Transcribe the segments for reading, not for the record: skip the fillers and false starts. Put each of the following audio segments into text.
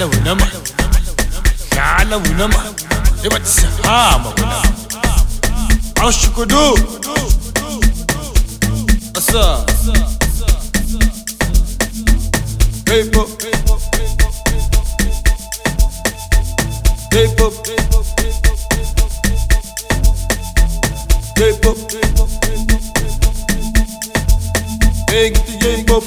Dlala unama, dlala unama, ebathi hamba unama. Awushukudu, asa, hey pop, hey pop, hey pop, hey get the hey pop.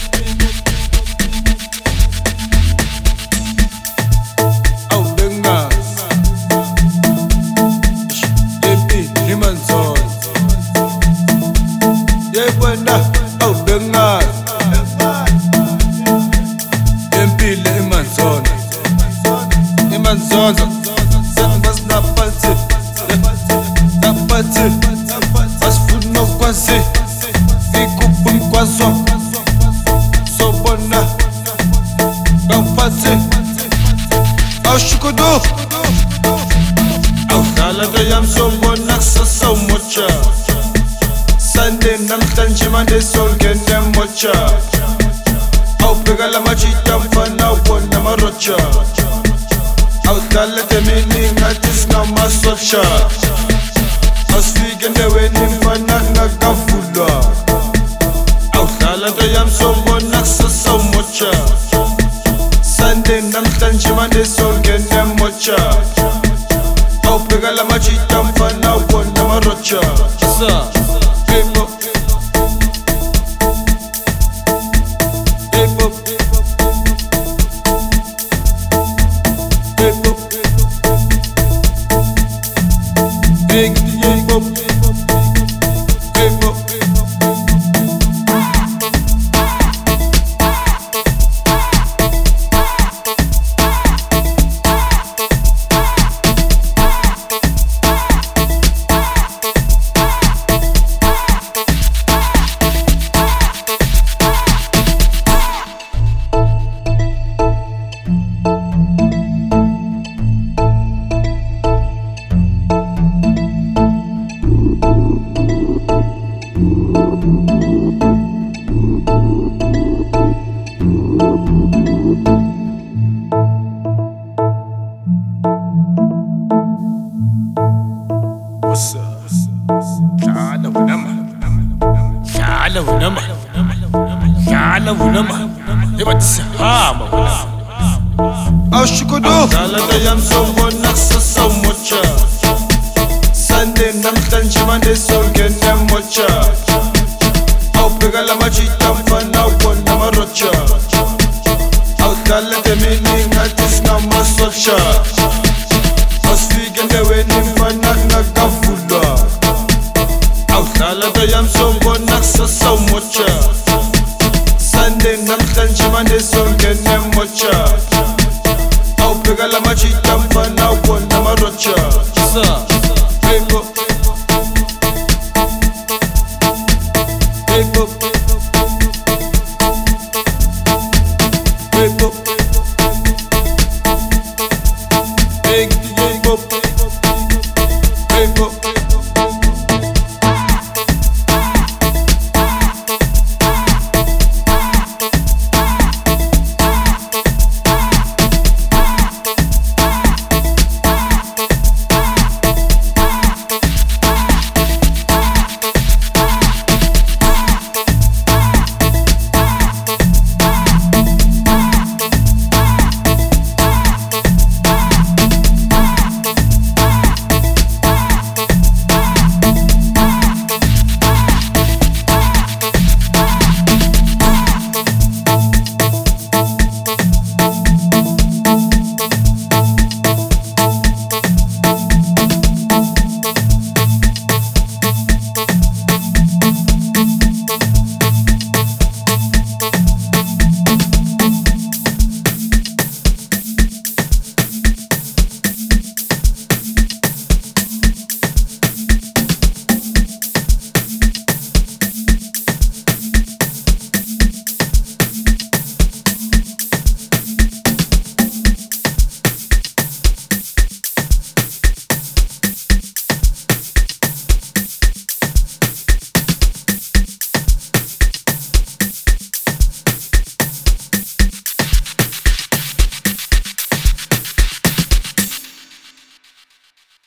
Monday soul get them mocha. Au pega la machita mfana wana marocha. Au tala te meaning artist na masocha. Au speaking the way ni mfana na kafula. Au tala te yam so bona so mocha. Sunday namtanchi Monday soul get them mocha. Au pega la machita mfana wana marocha. Hey pop. Dlala unama, ebathi hamba unama. Awushukudu, dlala te yam so bona so mocha. Sunday namtanchi Monday soul get them mocha. Au pega la machita mfana wana marocha. Au dlala te meaning artist na masocha. Au speaking the way ni mfana na kafula. Au dlala te yam so bona so mocha. Sunday namtanchi Monday soul get them mocha. Au pega la machita mfana wana marocha. Hey pop.